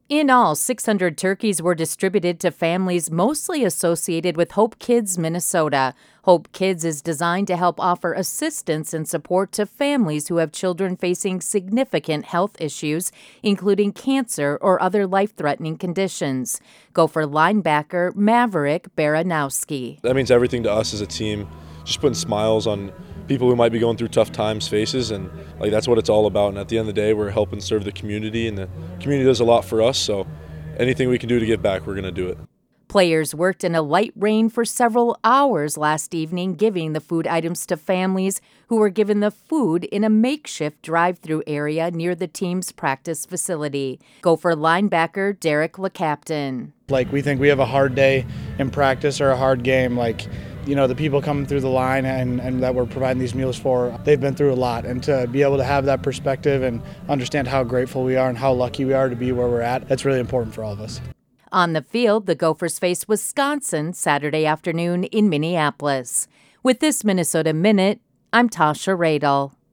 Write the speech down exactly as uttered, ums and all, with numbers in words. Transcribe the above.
In all, six hundred turkeys were distributed to families mostly associated with Hope Kids Minnesota. Hope Kids is designed to help offer assistance and support to families who have children facing significant health issues, including cancer or other life-threatening conditions. Gopher linebacker Maverick Baranowski. That means everything to us as a team, just putting smiles on people who might be going through tough times faces, and like that's what it's all about. And at the end of the day, we're helping serve the community, and the community does a lot for us, so anything we can do to give back, we're going to do it. Players worked in a light rain for several hours last evening, giving the food items to families who were given the food in a makeshift drive-through area near the team's practice facility. Gopher linebacker Derek LeCaptain. Like, we think we have a hard day in practice or a hard game, like, you know, the people coming through the line and, and that we're providing these meals for, they've been through a lot. And to be able to have that perspective and understand how grateful we are and how lucky we are to be where we're at, that's really important for all of us. On the field, the Gophers faced Wisconsin Saturday afternoon in Minneapolis. With this Minnesota Minute, I'm Tasha Radel.